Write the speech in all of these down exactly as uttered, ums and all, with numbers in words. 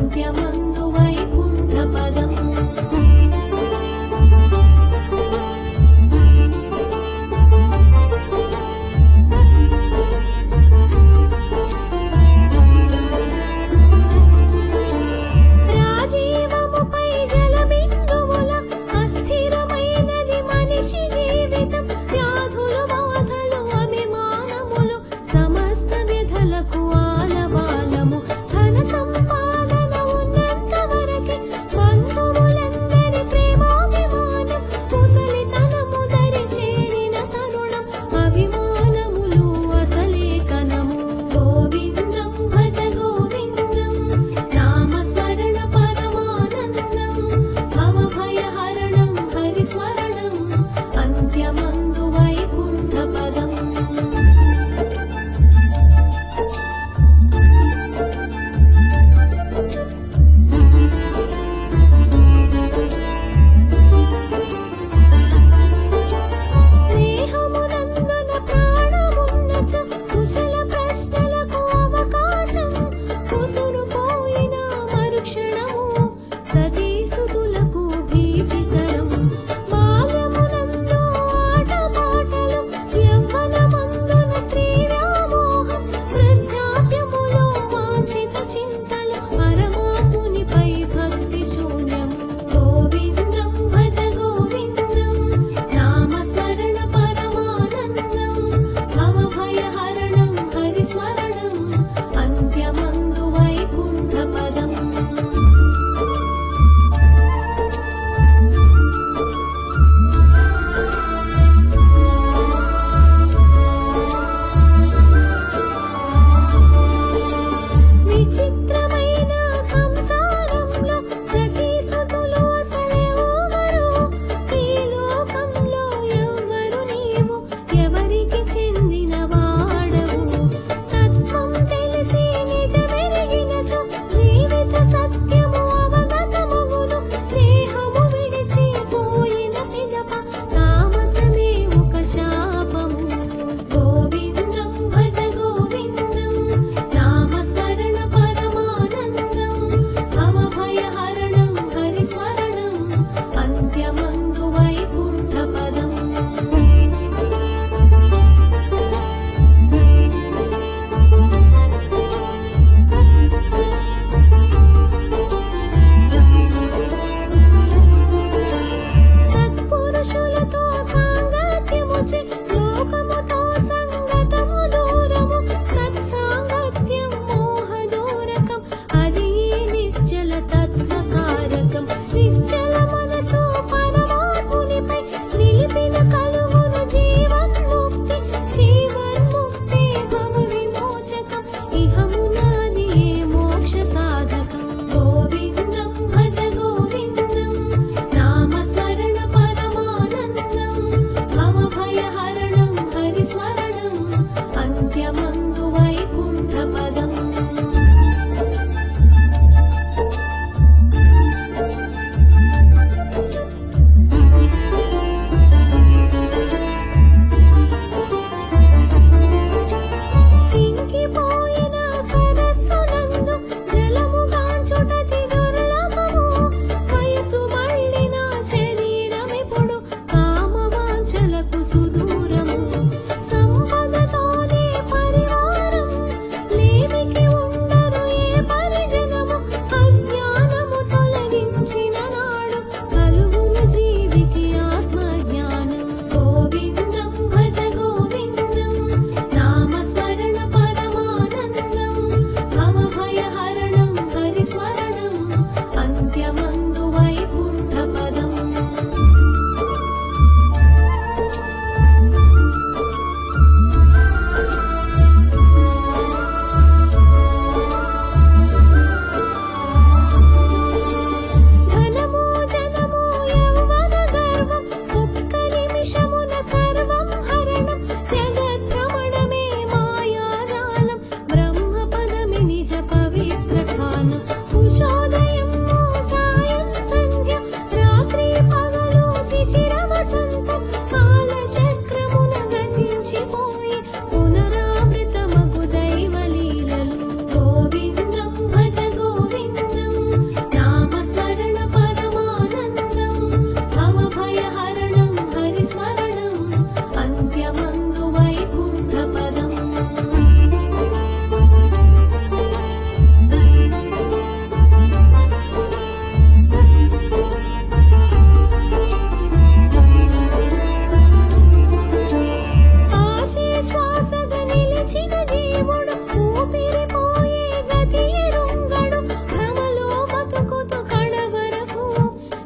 అంత్యమందు వైకుంఠ పదం సమస్త వ్యధలకు ఆలవాలము ధన సంపాదన ఉన్నంత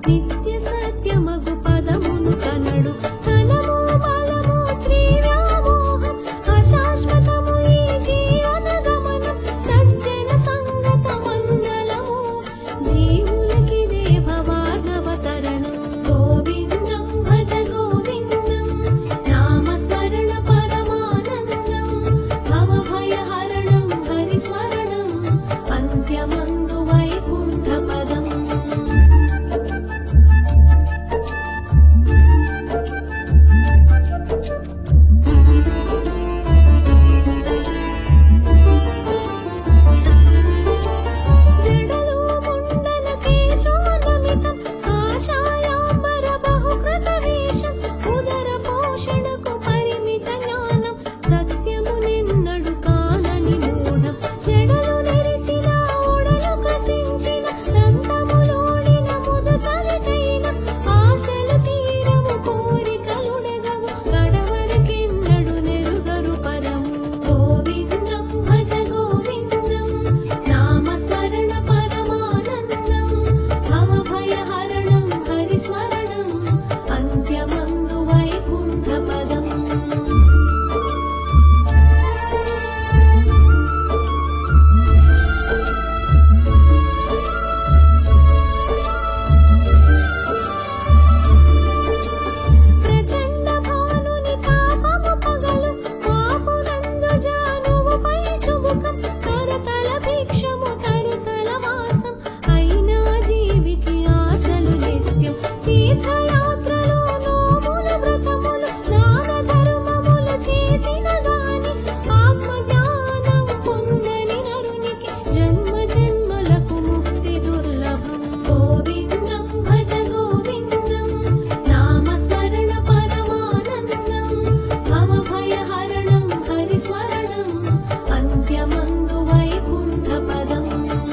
నిత్య సత్యమగు పదమును కనడు ధనము బలము స్త్రీ వ్యామోహం అశాశ్వతము ఈ జీవన గమనం సజ్జన సంగత మండలము జీవులకిదే భవార్ణవతరణం గోవిందం భజ గోవిందం నామస్మరణ పరమానందం భవభయహరణం హరిస్మరణం అంత్యమందు వైకుంఠ పదం జడలు ముండల కేశోన్నమితం కాషాయాంబర బహుకృత వేషం ఉదర పోషణకు పరిమిత జ్ఞానం సత్యము నిన్నడు కానని మూఢం జడలు నెరిసిన ఓడలు కసించిన దంతములోడిన ముదసలికైన ఆశలు తీరము కోరికలుడగవు గడవడకెన్నడు నెరుగరు పదము గోవిందం భజ గోవిందం నామస్మరణ పరమానందం భవభయహరణం హరిస్మరణం అంత్యమందు వైకుంఠ పదం ప్రచండ భానుని తాపము పగలు పాపునందు జానువుపై చుబుకం కరతల భిక్షము తరుతల వాసం అయినా జీవికి ఆశలు నిత్యం తీర్థయాత్రలు నోముల వ్రతములు దాన ధర్మములు చేసిన గాని ఆత్మజ్ఞానం పొందని నరునికి జన్మ జన్మలకు ముక్తి దుర్లభం గోవిందం భజ గోవిందం నామస్మరణ పరమానందం భవభయహరణం హరిస్మరణం అంత్యమందు వైకుంఠ పదం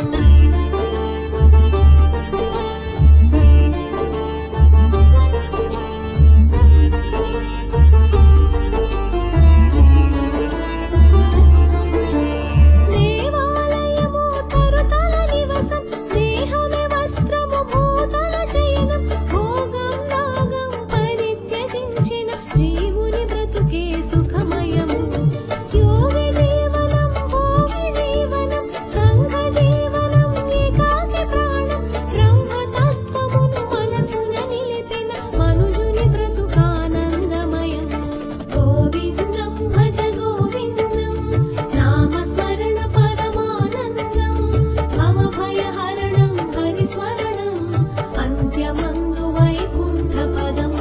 దేవాలయము తరుతల నివసం దేహమే వస్త్రము భూతల శయనం భోగం రాగం పరిత్యజించిన జీవుని బ్రతుకే సుఖమయము యోగి జీవనం భోగి జీవనం సంఘ జీవనం ఏకాకి ప్రాణం బ్రహ్మతత్వమును మనసున నిలిపిన మనుజుని బ్రతుకానందమయం గోవిందం భజ గోవిందం నామస్మరణ పరమానందం భవభయహరణం హరిస్మరణం అంత్యమందు వైకుంఠ పదం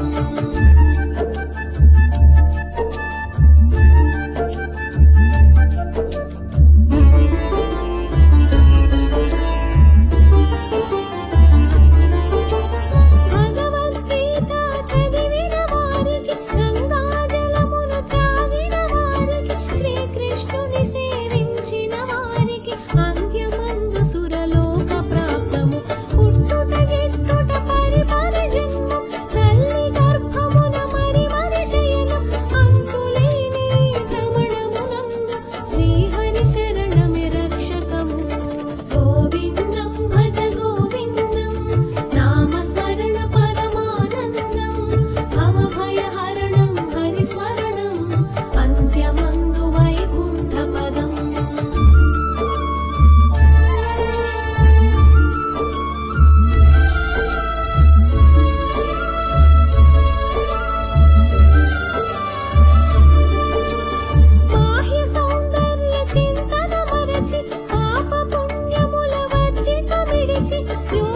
భగవద్గీత చదివిన వారికి గంగాజలమును త్రాగిన వారికి శ్రీకృష్ణుని సేవించిన వారికి అంత్యమందు సురలోక ప్రాప్తము పుట్టుట గిట్టుట పరిపరి జన్మం తల్లి గర్భమున మరి మరి శయనం అంతులేని భ్రమణమునందు శ్రీహరి శరణమే రక్షకము గోవిందం భజ గోవిందం నామస్మరణ పరమానందం భవభయహరణం హరిస్మరణం అంత్యమందు వైకుంఠ పదం బాహ్య సౌందర్య చింతన మరచి పాప పుణ్యముల వర్జిత విడిచి